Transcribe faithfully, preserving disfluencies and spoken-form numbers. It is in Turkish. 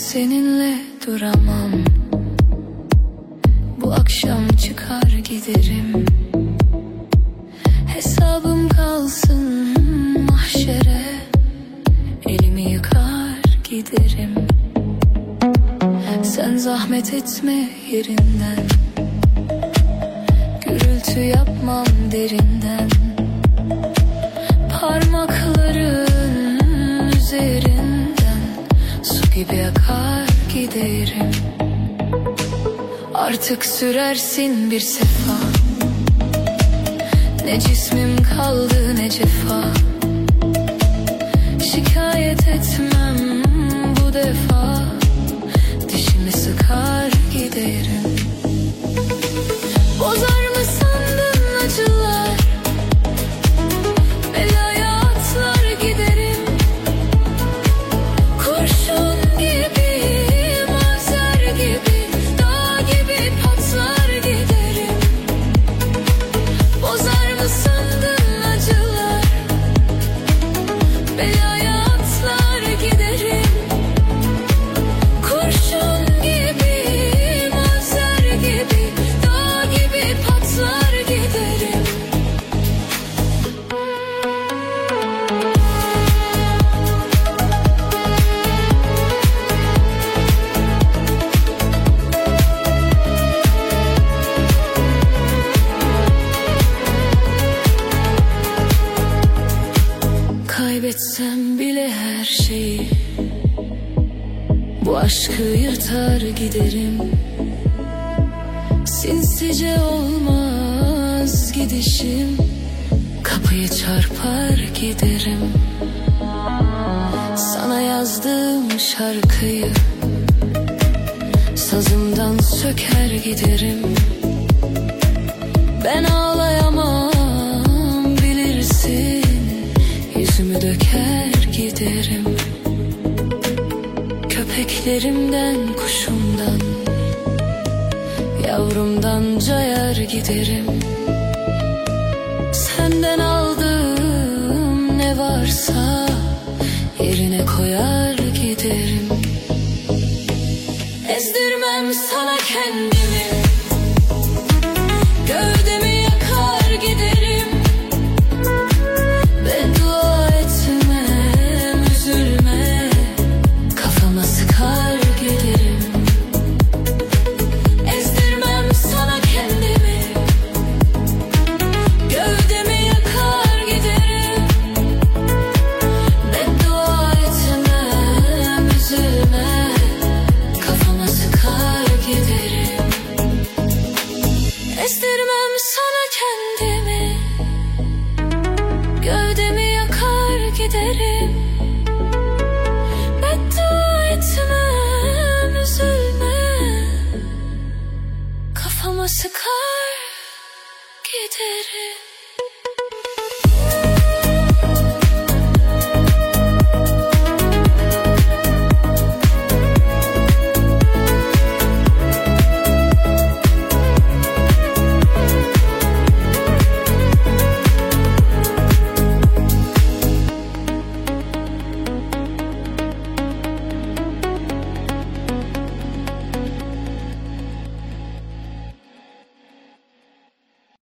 seninle duramam. Bu akşam çıkar giderim. Hesabım kalsın mahşere, elimi yıkar giderim. Sen zahmet etme yerinden, gürültü yapmam derinden. Parmakların üzerinden su gibi akar giderim. Artık sürersin bir sefa, ne cismim kaldı ne cefa. Şikayet etmem bu defa, dişimi sıkar giderim. Bozar mı sandın acılar, belaya atlar giderim. Kurşun gibi, mazer gibi, dağ gibi patlar giderim. Bozar mı sandın acılar, belaya atlar giderim. Kurşun gibi, mazer gibi, dağ gibi patlar giderim. Kaybetsem bile her şeyi, bu aşkı yırtar giderim. Sinsice olmaz gidişim, kapıyı çarpar giderim. Sana yazdığım şarkıyı sazımdan söker giderim. Ben ağlayamam bilirsin, yüzümü döker giderim. Köpeklerimden, kuşumdan, yavrumdan cayar giderim. Senden aldığım ne varsa yerine koyar giderim. Ezdirmem sana kendimi, gövdemi yakar giderim. Beddua etmem, üzülme, kafama sıkar giderim. Ezdirmem sana kendimi, gövdemi yakar giderim. Beddua etmem, üzülme, kafama sıkar giderim. Ezdirmem sana kendimi, gövdemi yakar giderim. Beddua etmem, üzülme, kafama sıkar giderim.